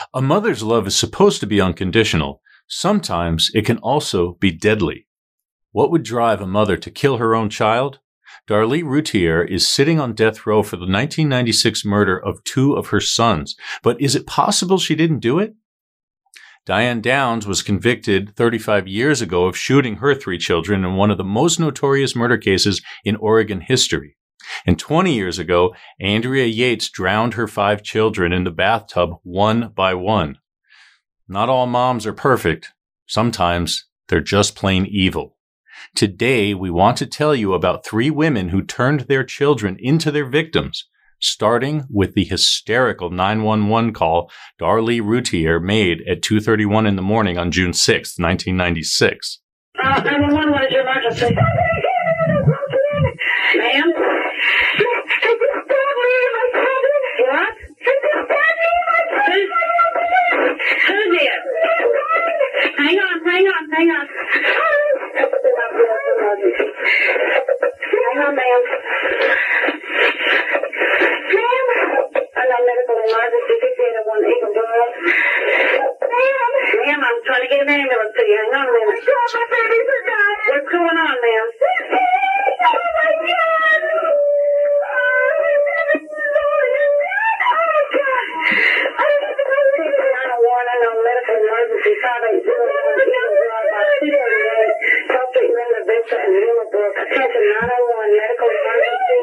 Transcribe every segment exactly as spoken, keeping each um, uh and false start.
A mother's love is supposed to be unconditional. Sometimes it can also be deadly. What would drive a mother to kill her own child? Darlie Routier is sitting on death row for the nineteen ninety-six murder of two of her sons. But is it possible she didn't do it? Diane Downs was convicted thirty-five years ago of shooting her three children in one of the most notorious murder cases in Oregon history. And twenty years ago, Andrea Yates drowned her five children in the bathtub one by one. Not all moms are perfect. Sometimes they're just plain evil. Today, we want to tell you about three women who turned their children into their victims, starting with the hysterical nine one one call Darlie Routier made at two thirty-one in the morning on June sixth, nineteen ninety-six. Uh, nine one one, what is your emergency? Ma'am? What? Who did? Hang on, hang on, hang on. Hang on, ma'am. Ma'am? I'm on medical emergency, fifty-eight oh one Eagle Drive. Ma'am? Ma'am, I'm trying to get an ambulance to you. Hang on a minute. God, my babies are dying. What's going on, ma'am? Oh, my God. Emergency five eight zero one Eagle Drive by two thirty-eight. Talk to Linda Vista and Willowbrook. Attention nine oh one medical emergency.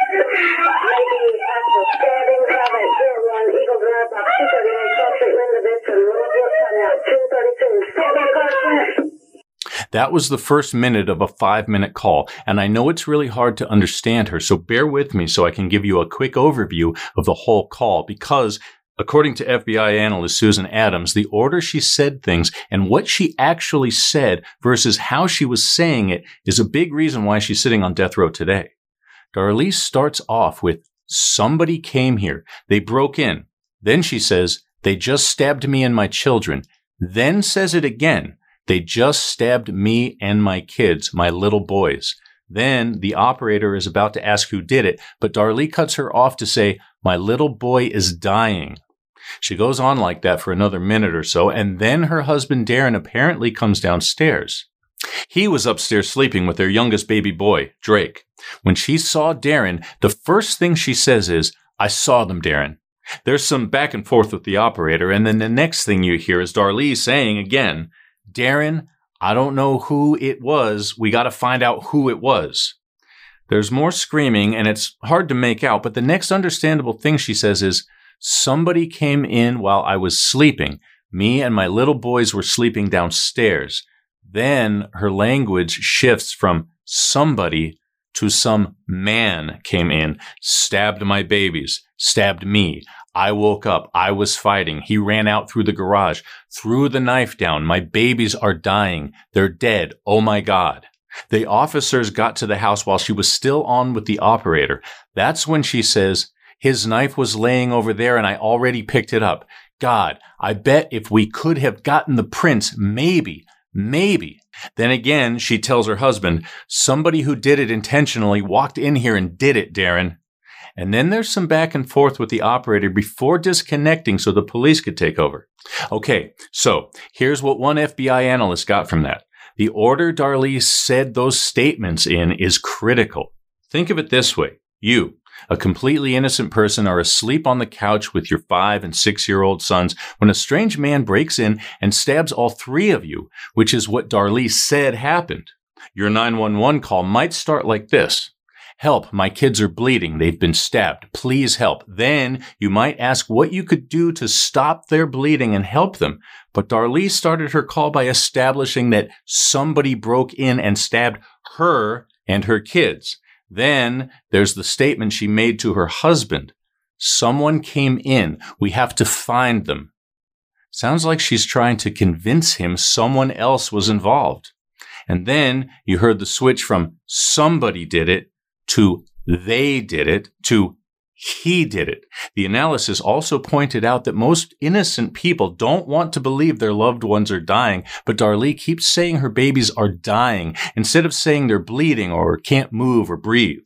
Maybe possible stabbing. five eight zero one Eagle Drive by two thirty-eight. Talk to Linda Vista and Willowbrook. Come out two thirty-two. Stand by, car. That was the first minute of a five-minute call, and I know it's really hard to understand her, so bear with me so I can give you a quick overview of the whole call, because according to F B I analyst Susan Adams, the order she said things and what she actually said versus how she was saying it is a big reason why she's sitting on death row today. Darlie starts off with, "Somebody came here. They broke in." Then she says, "They just stabbed me and my children." Then says it again. "They just stabbed me and my kids, my little boys." Then the operator is about to ask who did it, but Darlie cuts her off to say, "My little boy is dying." She goes on like that for another minute or so, and then her husband Darren apparently comes downstairs. He was upstairs sleeping with their youngest baby boy, Drake. When she saw Darren, the first thing she says is, "I saw them, Darren." There's some back and forth with the operator, and then the next thing you hear is Darlie saying again, "Darren, I don't know who it was. We got to find out who it was." There's more screaming, and it's hard to make out, but the next understandable thing she says is, "Somebody came in while I was sleeping. Me and my little boys were sleeping downstairs." Then her language shifts from somebody to some man came in, stabbed my babies, stabbed me. I woke up. I was fighting. He ran out through the garage, threw the knife down. My babies are dying. They're dead. Oh my God. The officers got to the house while she was still on with the operator. That's when she says, "His knife was laying over there and I already picked it up. God, I bet if we could have gotten the prints, maybe, maybe." Then again, she tells her husband, "Somebody who did it intentionally walked in here and did it, Darren." And then there's some back and forth with the operator before disconnecting so the police could take over. Okay, so here's what one F B I analyst got from that. The order Darlie said those statements in is critical. Think of it this way. You, a completely innocent person, are asleep on the couch with your five and six-year-old sons when a strange man breaks in and stabs all three of you, which is what Darlie said happened. Your nine one one call might start like this. "Help, my kids are bleeding. They've been stabbed. Please help." Then you might ask what you could do to stop their bleeding and help them. But Darlie started her call by establishing that somebody broke in and stabbed her and her kids. Then there's the statement she made to her husband. "Someone came in. We have to find them." Sounds like she's trying to convince him someone else was involved. And then you heard the switch from somebody did it to they did it to he did it. The analysis also pointed out that most innocent people don't want to believe their loved ones are dying, but Darlie keeps saying her babies are dying instead of saying they're bleeding or can't move or breathe.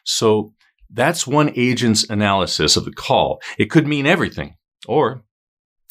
So that's one agent's analysis of the call. It could mean everything, or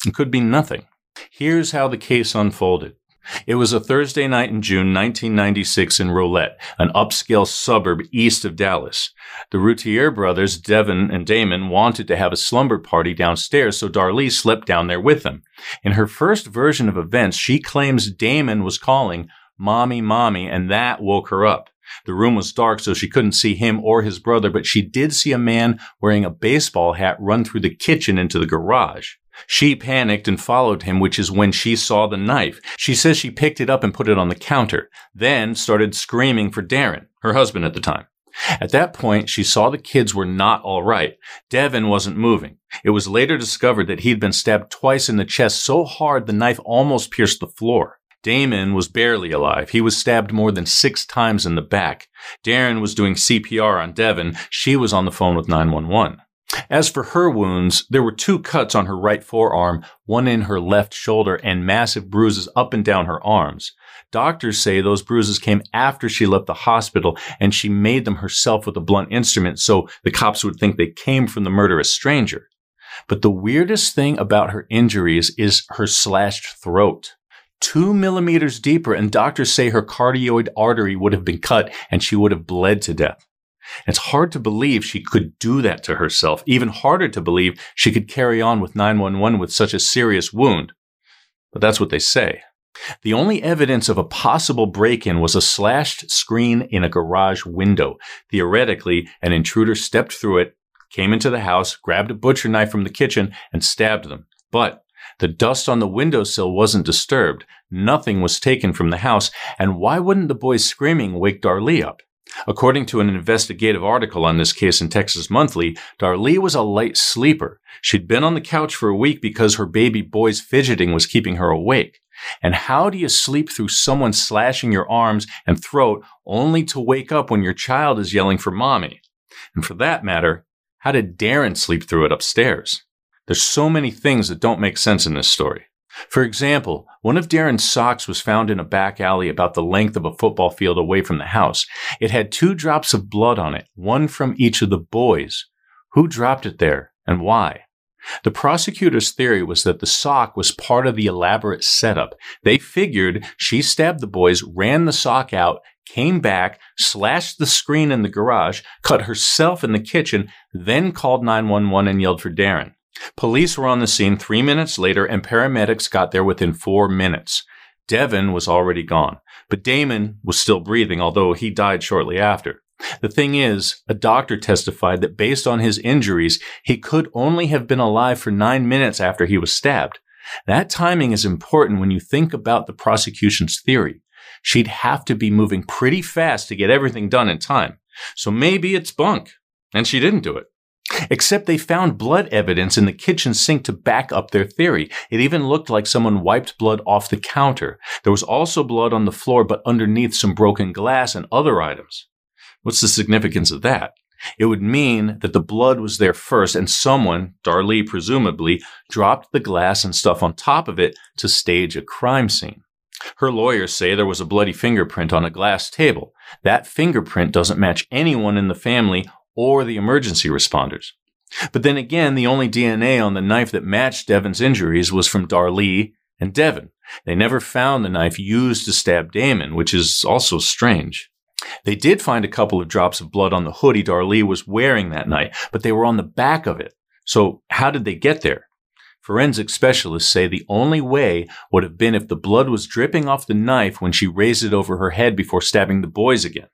It could be nothing. Here's how the case unfolded. It was a Thursday night in June nineteen ninety-six in Rolette, an upscale suburb east of Dallas. The Routier brothers, Devin and Damon, wanted to have a slumber party downstairs, so Darlie slept down there with them. In her first version of events, she claims Damon was calling, "Mommy, Mommy," and that woke her up. The room was dark, so she couldn't see him or his brother, but she did see a man wearing a baseball hat run through the kitchen into the garage. She panicked and followed him, which is when she saw the knife. She says she picked it up and put it on the counter, then started screaming for Darren, her husband at the time. At that point, she saw the kids were not all right. Devin wasn't moving. It was later discovered that he'd been stabbed twice in the chest so hard the knife almost pierced the floor. Damon was barely alive. He was stabbed more than six times in the back. Darren was doing C P R on Devin. She was on the phone with nine one one. As for her wounds, there were two cuts on her right forearm, one in her left shoulder, and massive bruises up and down her arms. Doctors say those bruises came after she left the hospital, and she made them herself with a blunt instrument so the cops would think they came from the murderous stranger. But the weirdest thing about her injuries is her slashed throat. Two millimeters deeper, and doctors say her cardioid artery would have been cut and she would have bled to death. It's hard to believe she could do that to herself. Even harder to believe she could carry on with nine one one with such a serious wound. But that's what they say. The only evidence of a possible break-in was a slashed screen in a garage window. Theoretically, an intruder stepped through it, came into the house, grabbed a butcher knife from the kitchen, and stabbed them. But the dust on the windowsill wasn't disturbed. Nothing was taken from the house. And why wouldn't the boys screaming wake Darlie up? According to an investigative article on this case in Texas Monthly, Darlie was a light sleeper. She'd been on the couch for a week because her baby boy's fidgeting was keeping her awake. And how do you sleep through someone slashing your arms and throat only to wake up when your child is yelling for mommy? And for that matter, how did Darren sleep through it upstairs? There's so many things that don't make sense in this story. For example, one of Darren's socks was found in a back alley about the length of a football field away from the house. It had two drops of blood on it, one from each of the boys. Who dropped it there and why? The prosecutor's theory was that the sock was part of the elaborate setup. They figured she stabbed the boys, ran the sock out, came back, slashed the screen in the garage, cut herself in the kitchen, then called nine one one and yelled for Darren. Police were on the scene three minutes later, and paramedics got there within four minutes. Devin was already gone, but Damon was still breathing, although he died shortly after. The thing is, a doctor testified that based on his injuries, he could only have been alive for nine minutes after he was stabbed. That timing is important when you think about the prosecution's theory. She'd have to be moving pretty fast to get everything done in time. So maybe it's bunk, and she didn't do it. Except they found blood evidence in the kitchen sink to back up their theory. It even looked like someone wiped blood off the counter. There was also blood on the floor, but underneath some broken glass and other items. What's the significance of that? It would mean that the blood was there first, and someone, Darlie presumably, dropped the glass and stuff on top of it to stage a crime scene. Her lawyers say there was a bloody fingerprint on a glass table. That fingerprint doesn't match anyone in the family or the emergency responders. But then again, the only D N A on the knife that matched Devin's injuries was from Darlie and Devin. They never found the knife used to stab Damon, which is also strange. They did find a couple of drops of blood on the hoodie Darlie was wearing that night, but they were on the back of it. So how did they get there? Forensic specialists say the only way would have been if the blood was dripping off the knife when she raised it over her head before stabbing the boys again.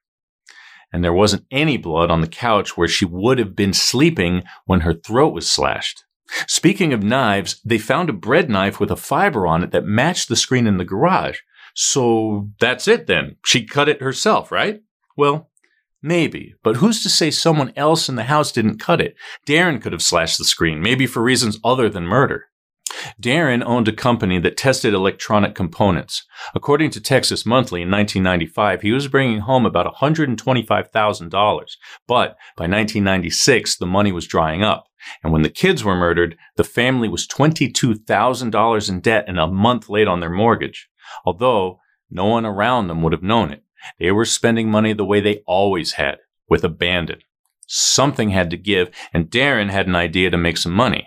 And there wasn't any blood on the couch where she would have been sleeping when her throat was slashed. Speaking of knives, they found a bread knife with a fiber on it that matched the screen in the garage. So that's it then. She cut it herself, right? Well, maybe. But who's to say someone else in the house didn't cut it? Darren could have slashed the screen, maybe for reasons other than murder. Darren owned a company that tested electronic components. According to Texas Monthly in nineteen ninety-five, he was bringing home about one hundred twenty-five thousand dollars. But by nineteen ninety-six, the money was drying up. And when the kids were murdered, the family was twenty-two thousand dollars in debt and a month late on their mortgage. Although no one around them would have known it. They were spending money the way they always had, with abandon. Something had to give, and Darren had an idea to make some money.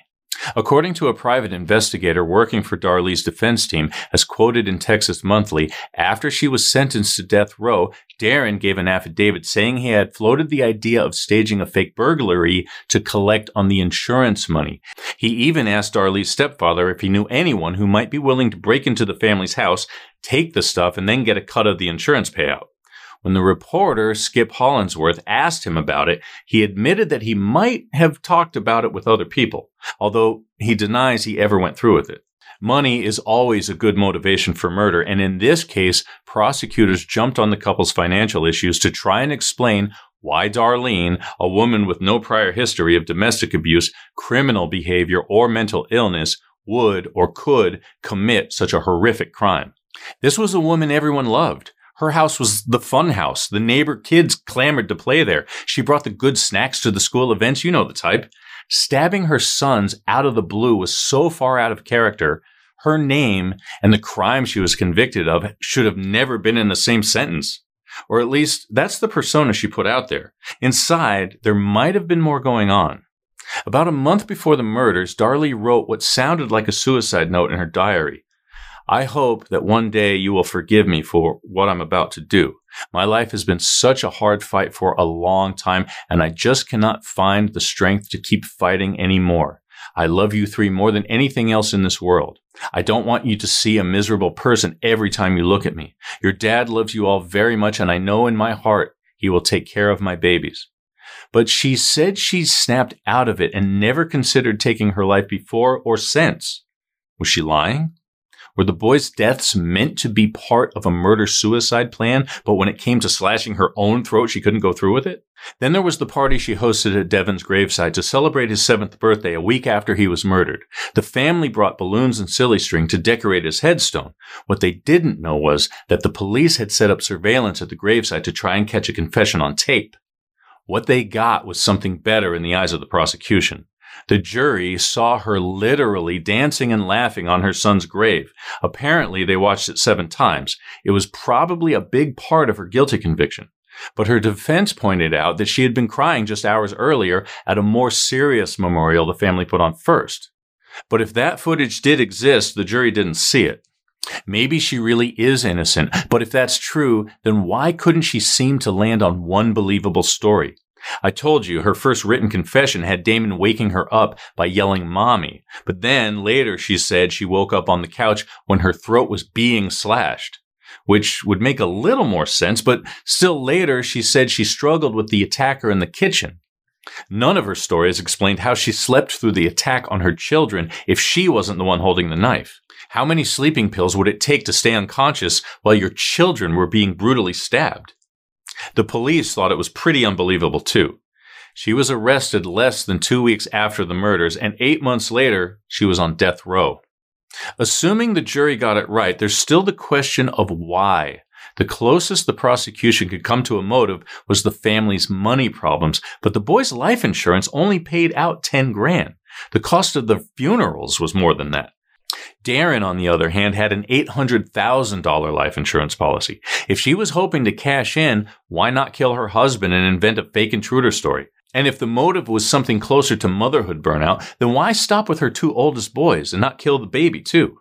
According to a private investigator working for Darlie's defense team, as quoted in Texas Monthly, after she was sentenced to death row, Darren gave an affidavit saying he had floated the idea of staging a fake burglary to collect on the insurance money. He even asked Darlie's stepfather if he knew anyone who might be willing to break into the family's house, take the stuff, and then get a cut of the insurance payout. When the reporter, Skip Hollingsworth, asked him about it, he admitted that he might have talked about it with other people, although he denies he ever went through with it. Money is always a good motivation for murder, and in this case, prosecutors jumped on the couple's financial issues to try and explain why Darlene, a woman with no prior history of domestic abuse, criminal behavior, or mental illness, would or could commit such a horrific crime. This was a woman everyone loved. Her house was the fun house. The neighbor kids clamored to play there. She brought the good snacks to the school events. You know the type. Stabbing her sons out of the blue was so far out of character. Her name and the crime she was convicted of should have never been in the same sentence. Or at least that's the persona she put out there. Inside, there might have been more going on. About a month before the murders, Darlie wrote what sounded like a suicide note in her diary. I hope that one day you will forgive me for what I'm about to do. My life has been such a hard fight for a long time, and I just cannot find the strength to keep fighting anymore. I love you three more than anything else in this world. I don't want you to see a miserable person every time you look at me. Your dad loves you all very much, and I know in my heart he will take care of my babies. But she said she snapped out of it and never considered taking her life before or since. Was she lying? Were the boys' deaths meant to be part of a murder-suicide plan, but when it came to slashing her own throat, she couldn't go through with it? Then there was the party she hosted at Devin's graveside to celebrate his seventh birthday a week after he was murdered. The family brought balloons and silly string to decorate his headstone. What they didn't know was that the police had set up surveillance at the graveside to try and catch a confession on tape. What they got was something better in the eyes of the prosecution. The jury saw her literally dancing and laughing on her son's grave. Apparently, they watched it seven times. It was probably a big part of her guilty conviction. But her defense pointed out that she had been crying just hours earlier at a more serious memorial the family put on first. But if that footage did exist, the jury didn't see it. Maybe she really is innocent, but if that's true, then why couldn't she seem to land on one believable story? I told you her first written confession had Damon waking her up by yelling "Mommy," but then later she said she woke up on the couch when her throat was being slashed, which would make a little more sense, but still later she said she struggled with the attacker in the kitchen. None of her stories explained how she slept through the attack on her children if she wasn't the one holding the knife. How many sleeping pills would it take to stay unconscious while your children were being brutally stabbed? The police thought it was pretty unbelievable, too. She was arrested less than two weeks after the murders, and eight months later, she was on death row. Assuming the jury got it right, there's still the question of why. The closest the prosecution could come to a motive was the family's money problems, but the boys' life insurance only paid out ten grand. The cost of the funerals was more than that. Darren, on the other hand, had an eight hundred thousand dollars life insurance policy. If she was hoping to cash in, why not kill her husband and invent a fake intruder story? And if the motive was something closer to motherhood burnout, then why stop with her two oldest boys and not kill the baby too?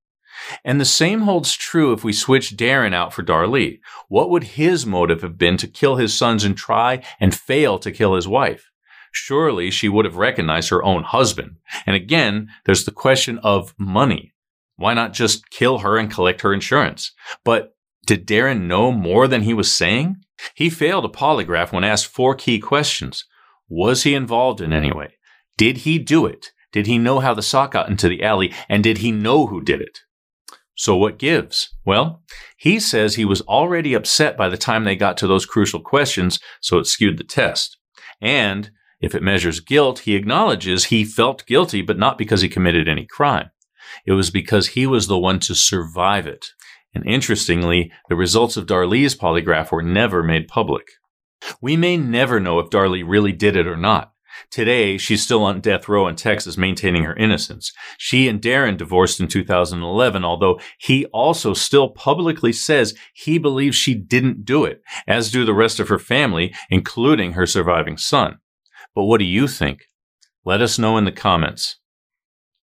And the same holds true if we switch Darren out for Darlie. What would his motive have been to kill his sons and try and fail to kill his wife? Surely she would have recognized her own husband. And again, there's the question of money. Why not just kill her and collect her insurance? But did Darren know more than he was saying? He failed a polygraph when asked four key questions. Was he involved in any way? Did he do it? Did he know how the sock got into the alley? And did he know who did it? So what gives? Well, he says he was already upset by the time they got to those crucial questions, so it skewed the test. And if it measures guilt, he acknowledges he felt guilty, but not because he committed any crime. It was because he was the one to survive it. And interestingly, the results of Darlie's polygraph were never made public. We may never know if Darlie really did it or not. Today, she's still on death row in Texas maintaining her innocence. She and Darren divorced in two thousand eleven, although he also still publicly says he believes she didn't do it, as do the rest of her family, including her surviving son. But what do you think? Let us know in the comments.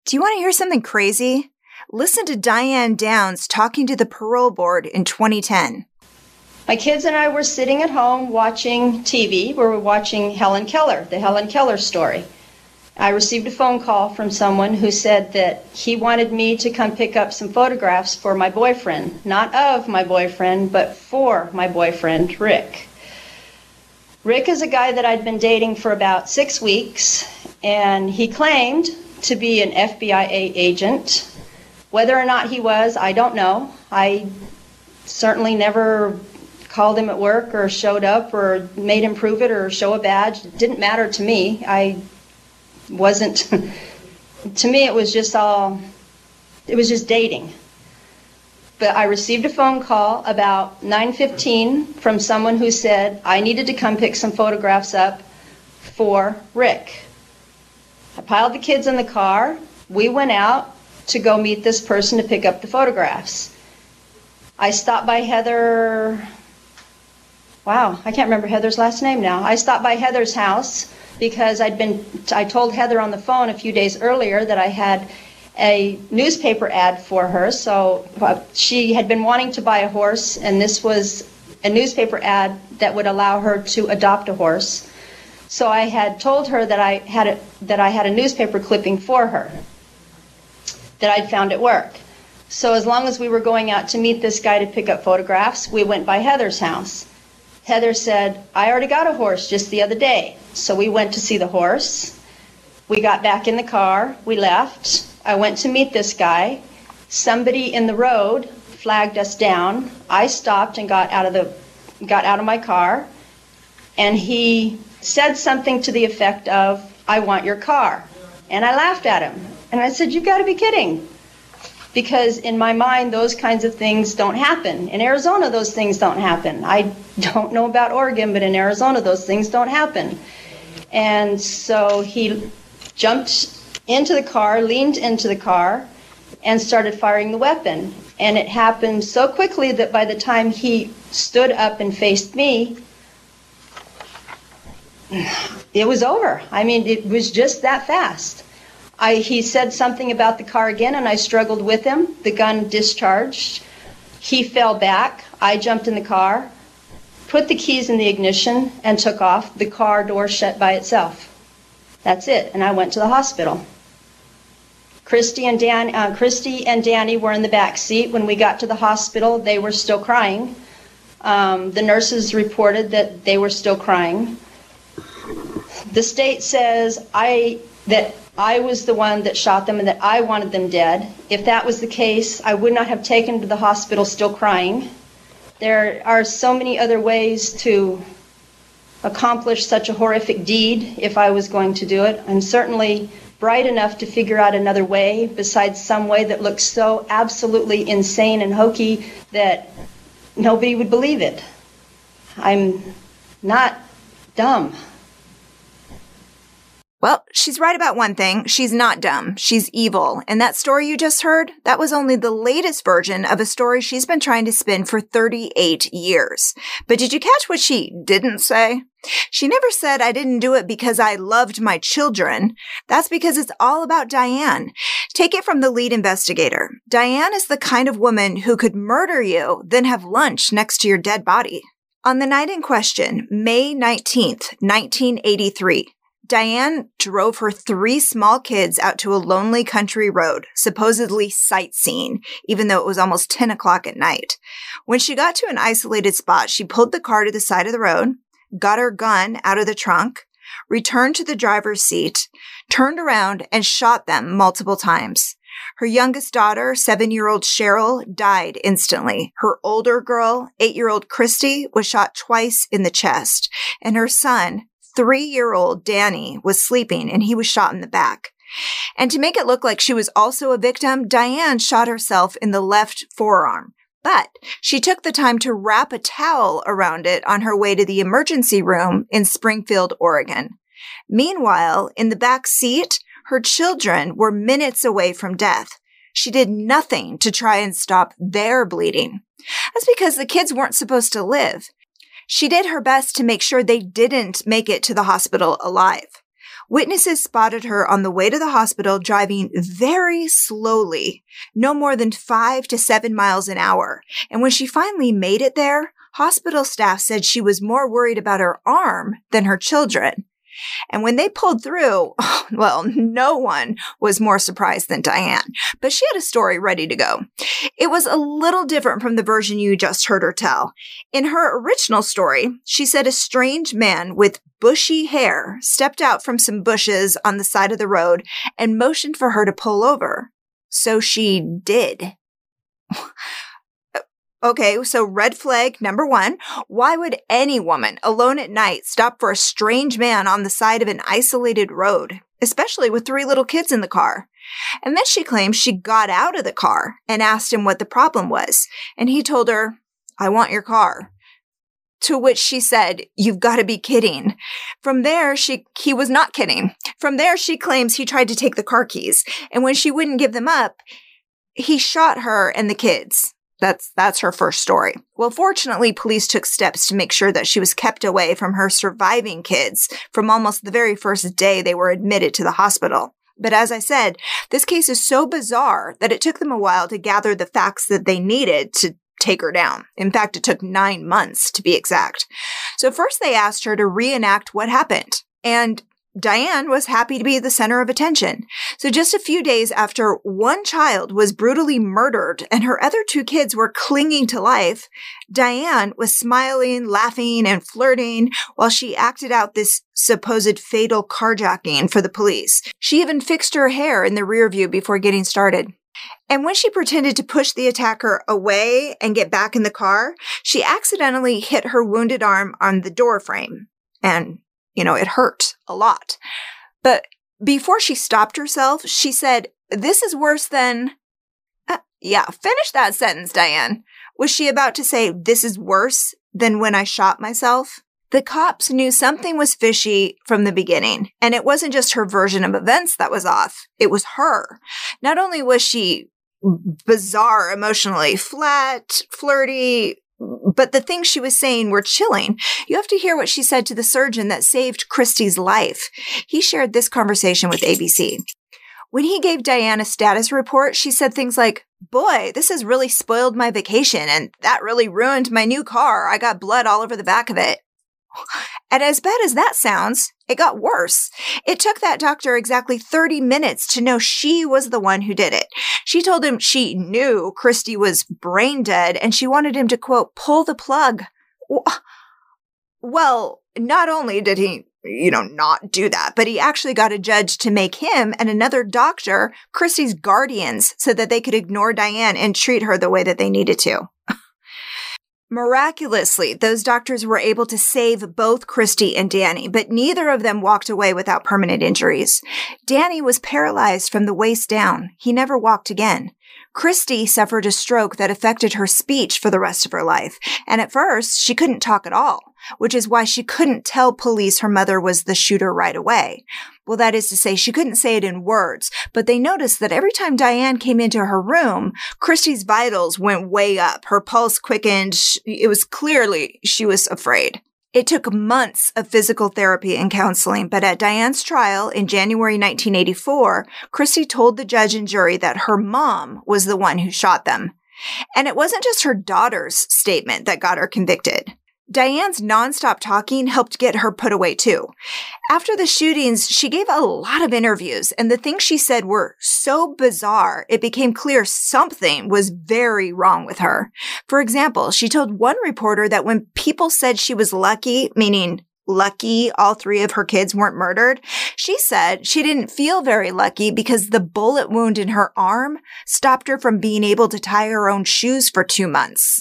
Do you want to hear something crazy? Listen to Diane Downs talking to the parole board in twenty ten. My kids and I were sitting at home watching T V. We were watching Helen Keller, the Helen Keller story. I received a phone call from someone who said that he wanted me to come pick up some photographs for my boyfriend. Not of my boyfriend, but for my boyfriend, Rick. Rick is a guy that I'd been dating for about six weeks, and he claimed to be an F B I agent. Whether or not he was, I don't know. I certainly never called him at work or showed up or made him prove it or show a badge. It didn't matter to me. I wasn't, to me it was just all, it was just dating. But I received a phone call about nine fifteen from someone who said I needed to come pick some photographs up for Rick. I piled the kids in the car. We went out to go meet this person to pick up the photographs. I stopped by Heather, wow, I can't remember Heather's last name now. I stopped by Heather's house because I'd been, I told Heather on the phone a few days earlier that I had a newspaper ad for her. So uh, she had been wanting to buy a horse, and this was a newspaper ad that would allow her to adopt a horse. So I had told her that I had a, that I had a newspaper clipping for her that I'd found at work. So as long as we were going out to meet this guy to pick up photographs, we went by Heather's house. Heather said, I already got a horse just the other day. So we went to see the horse. We got back in the car. We left. I went to meet this guy. Somebody in the road flagged us down. I stopped and got out of the got out of my car, and he said something to the effect of, I want your car. And I laughed at him. And I said, you've got to be kidding. Because in my mind, those kinds of things don't happen. In Arizona, those things don't happen. I don't know about Oregon, but in Arizona, those things don't happen. And so he jumped into the car, leaned into the car, and started firing the weapon. And it happened so quickly that by the time he stood up and faced me, it was over. I mean, it was just that fast. I, he said something about the car again, and I struggled with him. The gun discharged. He fell back. I jumped in the car, put the keys in the ignition, and took off. The car door shut by itself. That's it. And I went to the hospital. Christy and Dan, uh, Christy and Danny were in the back seat. When we got to the hospital, they were still crying. Um, the nurses reported that they were still crying. The state says I that I was the one that shot them and that I wanted them dead. If that was the case, I would not have taken them to the hospital still crying. There are so many other ways to accomplish such a horrific deed if I was going to do it. I'm certainly bright enough to figure out another way besides some way that looks so absolutely insane and hokey that nobody would believe it. I'm not dumb. Well, she's right about one thing. She's not dumb. She's evil. And that story you just heard, that was only the latest version of a story she's been trying to spin for thirty-eight years. But did you catch what she didn't say? She never said, I didn't do it because I loved my children. That's because it's all about Diane. Take it from the lead investigator. Diane is the kind of woman who could murder you, then have lunch next to your dead body. On the night in question, May nineteenth, nineteen eighty-three, Diane drove her three small kids out to a lonely country road, supposedly sightseeing, even though it was almost ten o'clock at night. When she got to an isolated spot, she pulled the car to the side of the road, got her gun out of the trunk, returned to the driver's seat, turned around, and shot them multiple times. Her youngest daughter, seven-year-old Cheryl, died instantly. Her older girl, eight-year-old Christy, was shot twice in the chest, and her son, three-year-old Danny, was sleeping and he was shot in the back. And to make it look like she was also a victim, Diane shot herself in the left forearm. But she took the time to wrap a towel around it on her way to the emergency room in Springfield, Oregon. Meanwhile, in the back seat, her children were minutes away from death. She did nothing to try and stop their bleeding. That's because the kids weren't supposed to live. She did her best to make sure they didn't make it to the hospital alive. Witnesses spotted her on the way to the hospital driving very slowly, no more than five to seven miles an hour. And when she finally made it there, hospital staff said she was more worried about her arm than her children. And when they pulled through, well, no one was more surprised than Diane, but she had a story ready to go. It was a little different from the version you just heard her tell. In her original story, she said a strange man with bushy hair stepped out from some bushes on the side of the road and motioned for her to pull over. So she did. Okay, so red flag number one, why would any woman alone at night stop for a strange man on the side of an isolated road, especially with three little kids in the car? And then she claims she got out of the car and asked him what the problem was. And he told her, I want your car. To which she said, you've got to be kidding. From there, she he was not kidding. From there, she claims he tried to take the car keys. And when she wouldn't give them up, he shot her and the kids. That's that's her first story. Well, fortunately, police took steps to make sure that she was kept away from her surviving kids from almost the very first day they were admitted to the hospital. But as I said, this case is so bizarre that it took them a while to gather the facts that they needed to take her down. In fact, it took nine months to be exact. So first they asked her to reenact what happened. And Diane was happy to be the center of attention. So just a few days after one child was brutally murdered and her other two kids were clinging to life, Diane was smiling, laughing, and flirting while she acted out this supposed fatal carjacking for the police. She even fixed her hair in the rear view before getting started. And when she pretended to push the attacker away and get back in the car, she accidentally hit her wounded arm on the door frame. And you know, it hurt a lot. But before she stopped herself, she said, this is worse than... Uh, yeah, finish that sentence, Diane. Was she about to say, this is worse than when I shot myself? The cops knew something was fishy from the beginning, and it wasn't just her version of events that was off. It was her. Not only was she bizarre emotionally, flat, flirty, but the things she was saying were chilling. You have to hear what she said to the surgeon that saved Christy's life. He shared this conversation with A B C. When he gave Diane a status report, she said things like, boy, this has really spoiled my vacation, and that really ruined my new car. I got blood all over the back of it. And as bad as that sounds, it got worse. It took that doctor exactly thirty minutes to know she was the one who did it. She told him she knew Christy was brain dead and she wanted him to, quote, pull the plug. Well, not only did he, you know, not do that, but he actually got a judge to make him and another doctor Christy's guardians so that they could ignore Diane and treat her the way that they needed to. Miraculously, those doctors were able to save both Christy and Danny, but neither of them walked away without permanent injuries. Danny was paralyzed from the waist down. He never walked again. Christy suffered a stroke that affected her speech for the rest of her life, and at first, she couldn't talk at all, which is why she couldn't tell police her mother was the shooter right away. Well, that is to say, she couldn't say it in words, but they noticed that every time Diane came into her room, Christy's vitals went way up. Her pulse quickened. It was clearly she was afraid. It took months of physical therapy and counseling, but at Diane's trial in January nineteen eighty-four, Christy told the judge and jury that her mom was the one who shot them. And it wasn't just her daughter's statement that got her convicted. Diane's nonstop talking helped get her put away too. After the shootings, she gave a lot of interviews, and the things she said were so bizarre, it became clear something was very wrong with her. For example, she told one reporter that when people said she was lucky, meaning lucky all three of her kids weren't murdered, she said she didn't feel very lucky because the bullet wound in her arm stopped her from being able to tie her own shoes for two months.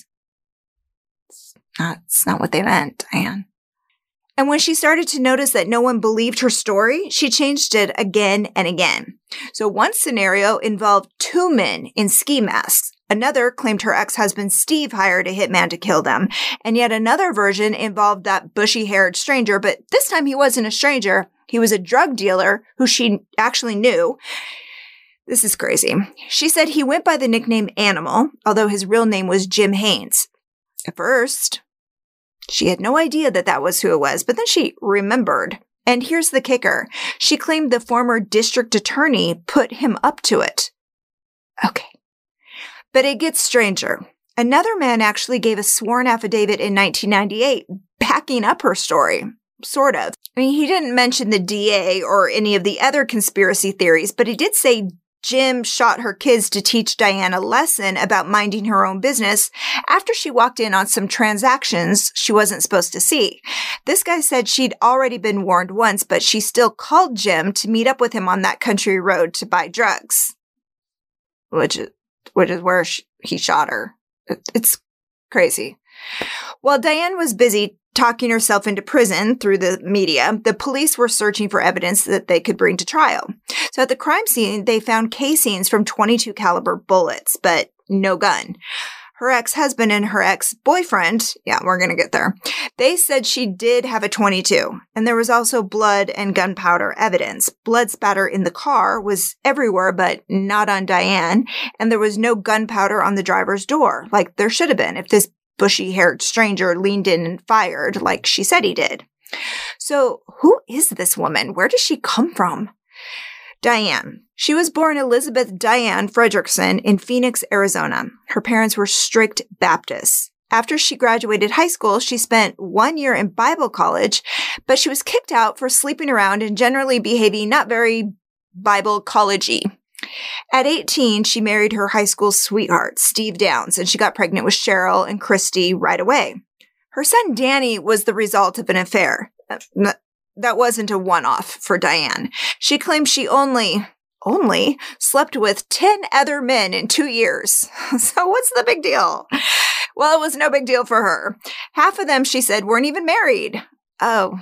That's not what they meant, Diane. And when she started to notice that no one believed her story, she changed it again and again. So one scenario involved two men in ski masks. Another claimed her ex-husband Steve hired a hitman to kill them. And yet another version involved that bushy-haired stranger, but this time he wasn't a stranger. He was a drug dealer who she actually knew. This is crazy. She said he went by the nickname Animal, although his real name was Jim Haynes. At first, she had no idea that that was who it was, but then she remembered. And here's the kicker. She claimed the former district attorney put him up to it. Okay. But it gets stranger. Another man actually gave a sworn affidavit in nineteen ninety-eight backing up her story. Sort of. I mean, he didn't mention the D A or any of the other conspiracy theories, but he did say Jim shot her kids to teach Diane a lesson about minding her own business after she walked in on some transactions she wasn't supposed to see. This guy said she'd already been warned once, but she still called Jim to meet up with him on that country road to buy drugs. Which is, which is where she, he shot her. It, it's crazy. While Diane was busy talking herself into prison through the media, the police were searching for evidence that they could bring to trial. So at the crime scene, they found casings from twenty-two caliber bullets, but no gun. Her ex-husband and her ex-boyfriend, yeah, we're going to get there, they said she did have a twenty-two, and there was also blood and gunpowder evidence. Blood spatter in the car was everywhere, but not on Diane, and there was no gunpowder on the driver's door, like there should have been if this bushy-haired stranger leaned in and fired like she said he did. So who is this woman? Where does she come from? Diane. She was born Elizabeth Diane Fredrickson in Phoenix, Arizona. Her parents were strict Baptists. After she graduated high school, she spent one year in Bible college, but she was kicked out for sleeping around and generally behaving not very Bible college-y. At eighteen, she married her high school sweetheart, Steve Downs, and she got pregnant with Cheryl and Christy right away. Her son, Danny, was the result of an affair. That wasn't a one-off for Diane. She claimed she only, only slept with ten other men in two years. So what's the big deal? Well, it was no big deal for her. Half of them, she said, weren't even married. Oh,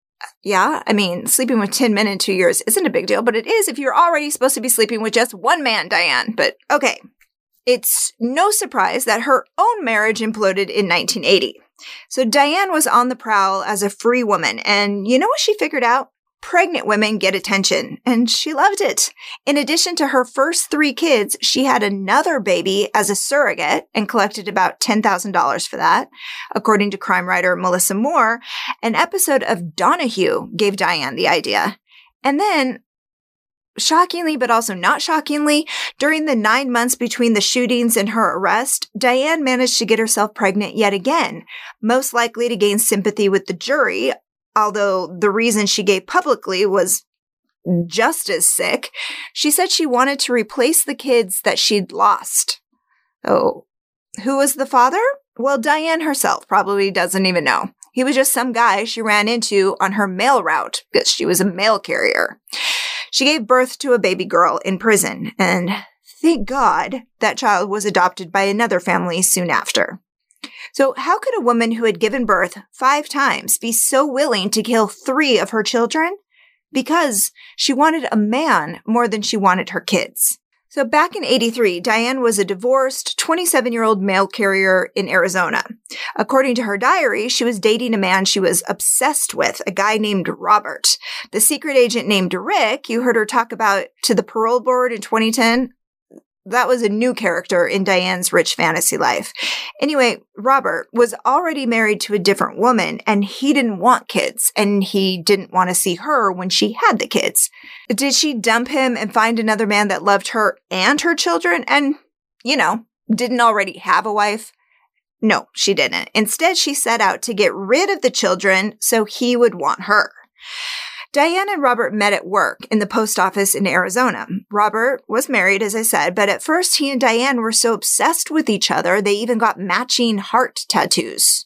yeah, I mean, sleeping with ten men in two years isn't a big deal, but it is if you're already supposed to be sleeping with just one man, Diane. But okay, it's no surprise that her own marriage imploded in nineteen eighty. So Diane was on the prowl as a free woman, and you know what she figured out? Pregnant women get attention, and she loved it. In addition to her first three kids, she had another baby as a surrogate and collected about ten thousand dollars for that. According to crime writer Melissa Moore, an episode of Donahue gave Diane the idea. And then, shockingly but also not shockingly, during the nine months between the shootings and her arrest, Diane managed to get herself pregnant yet again, most likely to gain sympathy with the jury, although the reason she gave publicly was just as sick. She said she wanted to replace the kids that she'd lost. Oh, who was the father? Well, Diane herself probably doesn't even know. He was just some guy she ran into on her mail route because she was a mail carrier. She gave birth to a baby girl in prison, and thank God that child was adopted by another family soon after. So how could a woman who had given birth five times be so willing to kill three of her children? Because she wanted a man more than she wanted her kids. So back in eighty-three, Diane was a divorced twenty-seven-year-old mail carrier in Arizona. According to her diary, she was dating a man she was obsessed with, a guy named Robert. The secret agent named Rick, you heard her talk about to the parole board in twenty ten, that was a new character in Diane's rich fantasy life. Anyway, Robert was already married to a different woman, and he didn't want kids, and he didn't want to see her when she had the kids. Did she dump him and find another man that loved her and her children and, you know, didn't already have a wife? No, she didn't. Instead, she set out to get rid of the children so he would want her. Diane and Robert met at work in the post office in Arizona. Robert was married, as I said, but at first he and Diane were so obsessed with each other, they even got matching heart tattoos.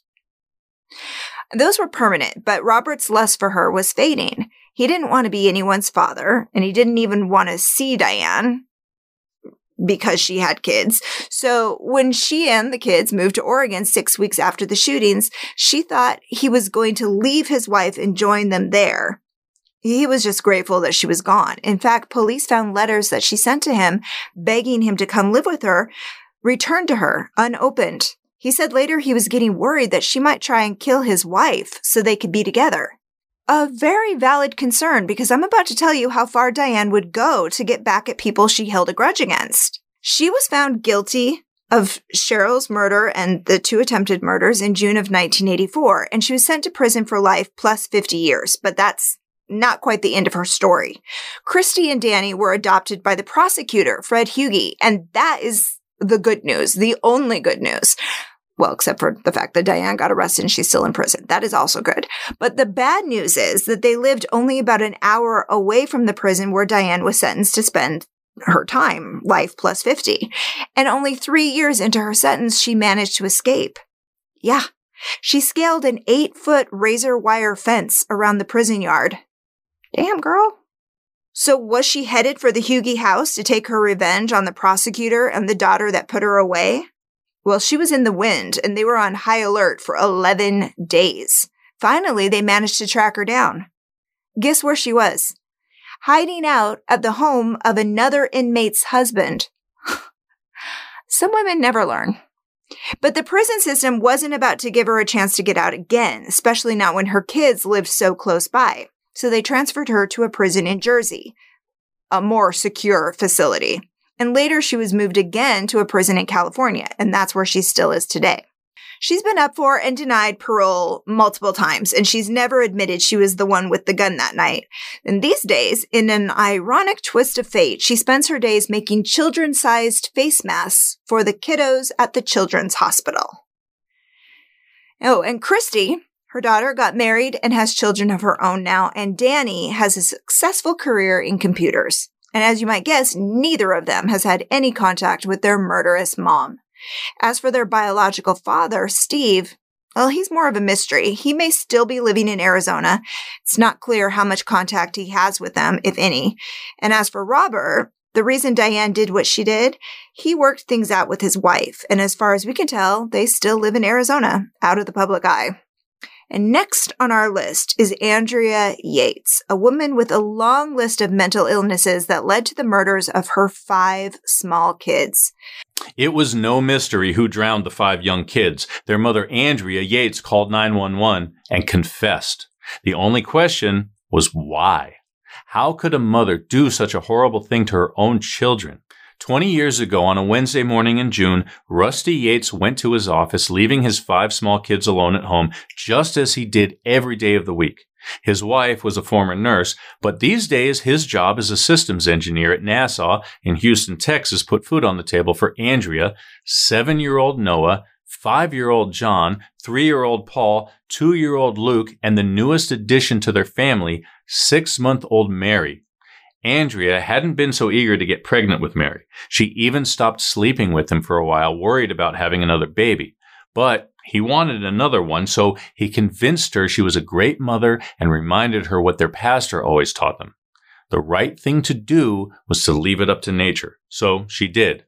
Those were permanent, but Robert's lust for her was fading. He didn't want to be anyone's father, and he didn't even want to see Diane because she had kids. So when she and the kids moved to Oregon six weeks after the shootings, she thought he was going to leave his wife and join them there. He was just grateful that she was gone. In fact, police found letters that she sent to him begging him to come live with her, returned to her, unopened. He said later he was getting worried that she might try and kill his wife so they could be together. A very valid concern, because I'm about to tell you how far Diane would go to get back at people she held a grudge against. She was found guilty of Cheryl's murder and the two attempted murders in June of nineteen eighty-four, and she was sent to prison for life plus fifty years, but that's not quite the end of her story. Christy and Danny were adopted by the prosecutor, Fred Hughey, and that is the good news, the only good news. Well, except for the fact that Diane got arrested and she's still in prison. That is also good. But the bad news is that they lived only about an hour away from the prison where Diane was sentenced to spend her time, life plus fifty. And only three years into her sentence, she managed to escape. Yeah, she scaled an eight-foot razor wire fence around the prison yard. Damn, girl. So was she headed for the Hughey house to take her revenge on the prosecutor and the daughter that put her away? Well, she was in the wind, and they were on high alert for eleven days. Finally, they managed to track her down. Guess where she was? Hiding out at the home of another inmate's husband. Some women never learn. But the prison system wasn't about to give her a chance to get out again, especially not when her kids lived so close by. So they transferred her to a prison in Jersey, a more secure facility. And later she was moved again to a prison in California, and that's where she still is today. She's been up for and denied parole multiple times, and she's never admitted she was the one with the gun that night. And these days, in an ironic twist of fate, she spends her days making children-sized face masks for the kiddos at the children's hospital. Oh, and Christy, her daughter, got married and has children of her own now, and Danny has a successful career in computers. And as you might guess, neither of them has had any contact with their murderous mom. As for their biological father, Steve, well, he's more of a mystery. He may still be living in Arizona. It's not clear how much contact he has with them, if any. And as for Robert, the reason Diane did what she did, he worked things out with his wife. And as far as we can tell, they still live in Arizona, out of the public eye. And next on our list is Andrea Yates, a woman with a long list of mental illnesses that led to the murders of her five small kids. It was no mystery who drowned the five young kids. Their mother, Andrea Yates, called nine one one and confessed. The only question was why? How could a mother do such a horrible thing to her own children? Twenty years ago, on a Wednesday morning in June, Rusty Yates went to his office, leaving his five small kids alone at home, just as he did every day of the week. His wife was a former nurse, but these days his job as a systems engineer at NASA in Houston, Texas, put food on the table for Andrea, seven-year-old Noah, five-year-old John, three-year-old Paul, two-year-old Luke, and the newest addition to their family, six-month-old Mary. Andrea hadn't been so eager to get pregnant with Mary. She even stopped sleeping with him for a while, worried about having another baby. But he wanted another one, so he convinced her she was a great mother and reminded her what their pastor always taught them. The right thing to do was to leave it up to nature. So she did.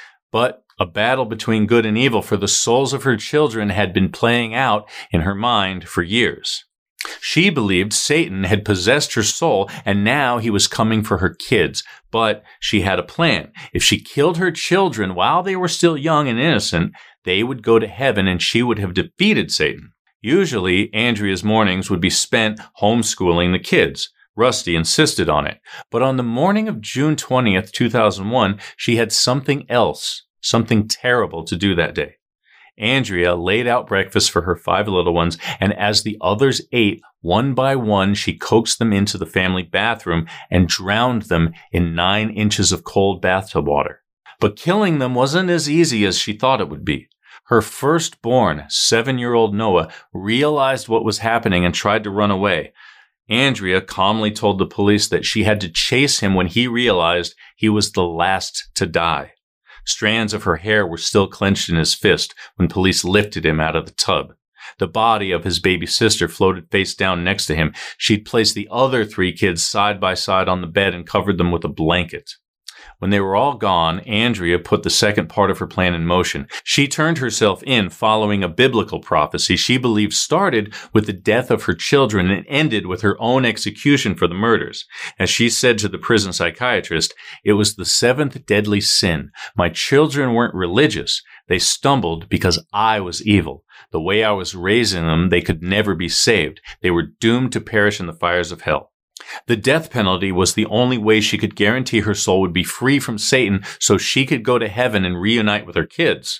But a battle between good and evil for the souls of her children had been playing out in her mind for years. She believed Satan had possessed her soul, and now he was coming for her kids. But she had a plan. If she killed her children while they were still young and innocent, they would go to heaven and she would have defeated Satan. Usually, Andrea's mornings would be spent homeschooling the kids. Rusty insisted on it. But on the morning of June twentieth, two thousand one, she had something else, something terrible to do that day. Andrea laid out breakfast for her five little ones, and as the others ate, one by one, she coaxed them into the family bathroom and drowned them in nine inches of cold bathtub water. But killing them wasn't as easy as she thought it would be. Her firstborn, seven-year-old Noah, realized what was happening and tried to run away. Andrea calmly told the police that she had to chase him when he realized he was the last to die. Strands of her hair were still clenched in his fist when police lifted him out of the tub. The body of his baby sister floated face down next to him. She'd placed the other three kids side by side on the bed and covered them with a blanket. When they were all gone, Andrea put the second part of her plan in motion. She turned herself in following a biblical prophecy she believed started with the death of her children and ended with her own execution for the murders. As she said to the prison psychiatrist, "It was the seventh deadly sin. My children weren't religious. They stumbled because I was evil. The way I was raising them, they could never be saved. They were doomed to perish in the fires of hell." The death penalty was the only way she could guarantee her soul would be free from Satan so she could go to heaven and reunite with her kids.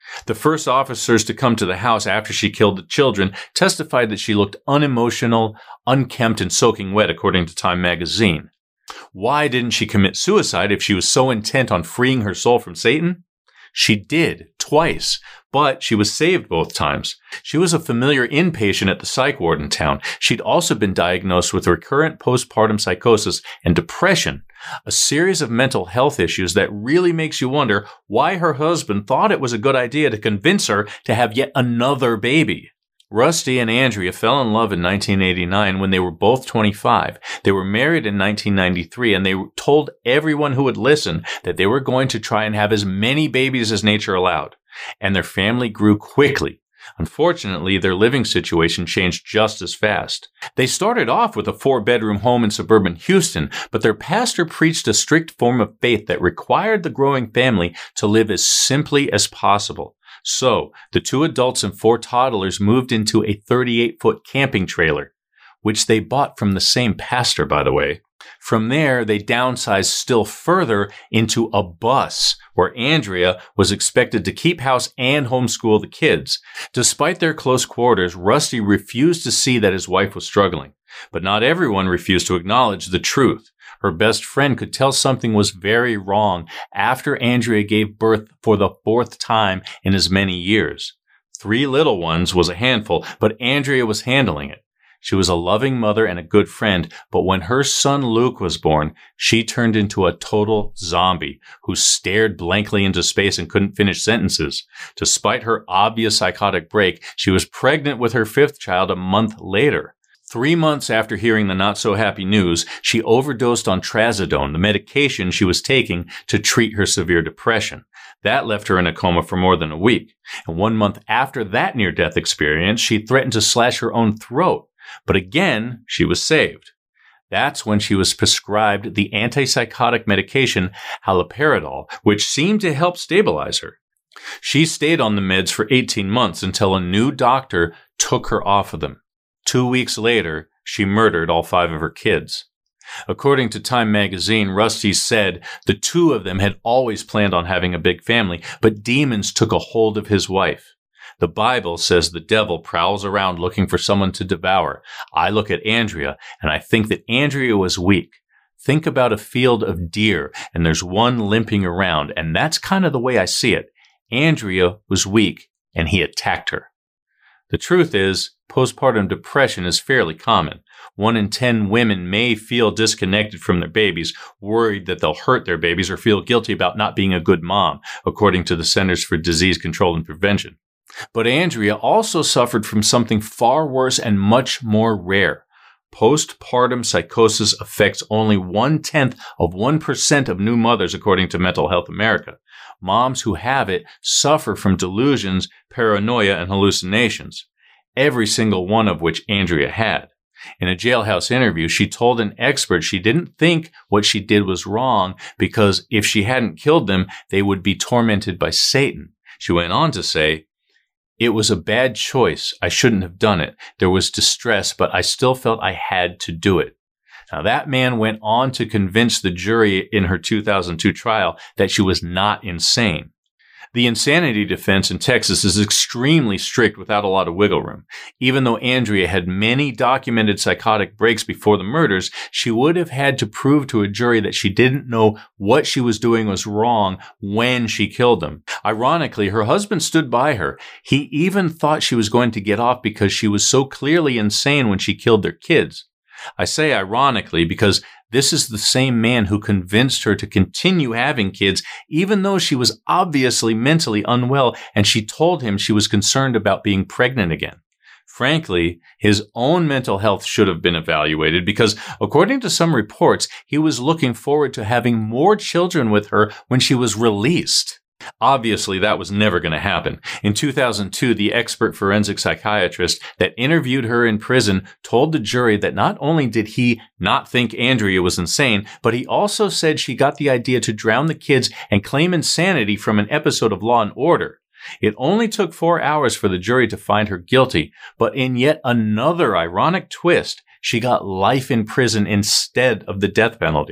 The first officers to come to the house after she killed the children testified that she looked unemotional, unkempt, and soaking wet, according to Time magazine. Why didn't she commit suicide if she was so intent on freeing her soul from Satan? She did, twice, but she was saved both times. She was a familiar inpatient at the psych ward in town. She'd also been diagnosed with recurrent postpartum psychosis and depression, a series of mental health issues that really makes you wonder why her husband thought it was a good idea to convince her to have yet another baby. Rusty and Andrea fell in love in nineteen eighty-nine when they were both twenty-five. They were married in nineteen ninety-three, and they told everyone who would listen that they were going to try and have as many babies as nature allowed. And their family grew quickly. Unfortunately, their living situation changed just as fast. They started off with a four-bedroom home in suburban Houston, but their pastor preached a strict form of faith that required the growing family to live as simply as possible. So, the two adults and four toddlers moved into a thirty-eight foot camping trailer, which they bought from the same pastor, by the way. From there, they downsized still further into a bus, where Andrea was expected to keep house and homeschool the kids. Despite their close quarters, Rusty refused to see that his wife was struggling. But not everyone refused to acknowledge the truth. Her best friend could tell something was very wrong after Andrea gave birth for the fourth time in as many years. Three little ones was a handful, but Andrea was handling it. She was a loving mother and a good friend, but when her son Luke was born, she turned into a total zombie who stared blankly into space and couldn't finish sentences. Despite her obvious psychotic break, she was pregnant with her fifth child a month later. Three months after hearing the not-so-happy news, she overdosed on trazodone, the medication she was taking to treat her severe depression. That left her in a coma for more than a week. And one month after that near-death experience, she threatened to slash her own throat. But again, she was saved. That's when she was prescribed the antipsychotic medication haloperidol, which seemed to help stabilize her. She stayed on the meds for eighteen months until a new doctor took her off of them. Two weeks later, she murdered all five of her kids. According to Time magazine, Rusty said the two of them had always planned on having a big family, but demons took a hold of his wife. The Bible says the devil prowls around looking for someone to devour. I look at Andrea, and I think that Andrea was weak. Think about a field of deer, and there's one limping around, and that's kind of the way I see it. Andrea was weak, and he attacked her. The truth is, postpartum depression is fairly common. One in ten women may feel disconnected from their babies, worried that they'll hurt their babies or feel guilty about not being a good mom, according to the Centers for Disease Control and Prevention. But Andrea also suffered from something far worse and much more rare. Postpartum psychosis affects only one-tenth of one percent of new mothers, according to Mental Health America. Moms who have it suffer from delusions, paranoia, and hallucinations, every single one of which Andrea had. In a jailhouse interview, she told an expert she didn't think what she did was wrong because if she hadn't killed them, they would be tormented by Satan. She went on to say, "It was a bad choice. I shouldn't have done it. There was distress, but I still felt I had to do it." Now, that man went on to convince the jury in her two thousand two trial that she was not insane. The insanity defense in Texas is extremely strict without a lot of wiggle room. Even though Andrea had many documented psychotic breaks before the murders, she would have had to prove to a jury that she didn't know what she was doing was wrong when she killed them. Ironically, her husband stood by her. He even thought she was going to get off because she was so clearly insane when she killed their kids. I say ironically because this is the same man who convinced her to continue having kids, even though she was obviously mentally unwell and she told him she was concerned about being pregnant again. Frankly, his own mental health should have been evaluated because, according to some reports, he was looking forward to having more children with her when she was released. Obviously, that was never going to happen. In two thousand two, the expert forensic psychiatrist that interviewed her in prison told the jury that not only did he not think Andrea was insane, but he also said she got the idea to drown the kids and claim insanity from an episode of Law and Order. It only took four hours for the jury to find her guilty, but in yet another ironic twist, she got life in prison instead of the death penalty.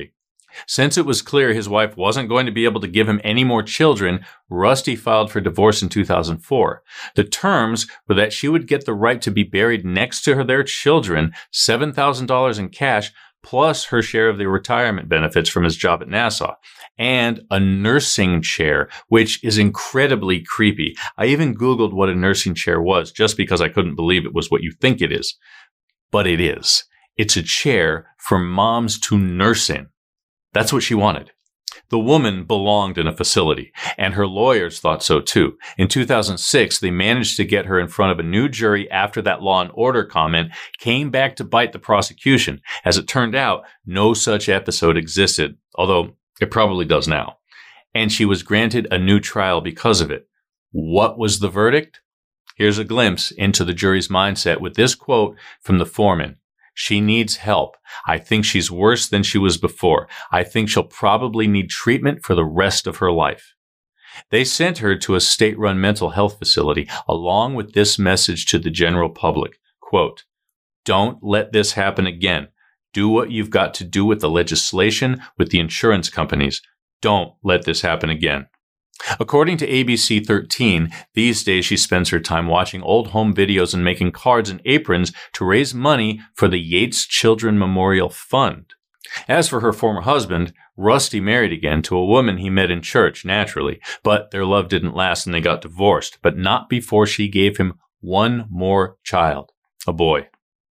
Since it was clear his wife wasn't going to be able to give him any more children, Rusty filed for divorce in two thousand four. The terms were that she would get the right to be buried next to her, their children, seven thousand dollars in cash, plus her share of the retirement benefits from his job at NASA, and a nursing chair, which is incredibly creepy. I even Googled what a nursing chair was just because I couldn't believe it was what you think it is. But it is. It's a chair for moms to nurse in. That's what she wanted. The woman belonged in a facility, and her lawyers thought so too. In two thousand six, they managed to get her in front of a new jury after that Law and Order comment came back to bite the prosecution. As it turned out, no such episode existed, although it probably does now. And she was granted a new trial because of it. What was the verdict? Here's a glimpse into the jury's mindset with this quote from the foreman. She needs help. I think she's worse than she was before. I think she'll probably need treatment for the rest of her life. They sent her to a state-run mental health facility along with this message to the general public. Quote, don't let this happen again. Do what you've got to do with the legislation, with the insurance companies. Don't let this happen again. According to A B C thirteen, these days she spends her time watching old home videos and making cards and aprons to raise money for the Yates Children Memorial Fund. As for her former husband, Rusty married again to a woman he met in church, naturally, but their love didn't last and they got divorced, but not before she gave him one more child, a boy.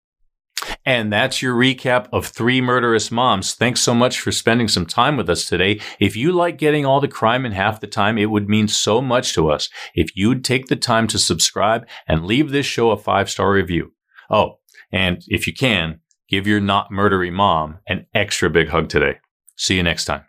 And that's your recap of Three Murderous Moms. Thanks so much for spending some time with us today. If you like getting all the crime in half the time, it would mean so much to us if you'd take the time to subscribe and leave this show a five-star review. Oh, and if you can, give your not murdery mom an extra big hug today. See you next time.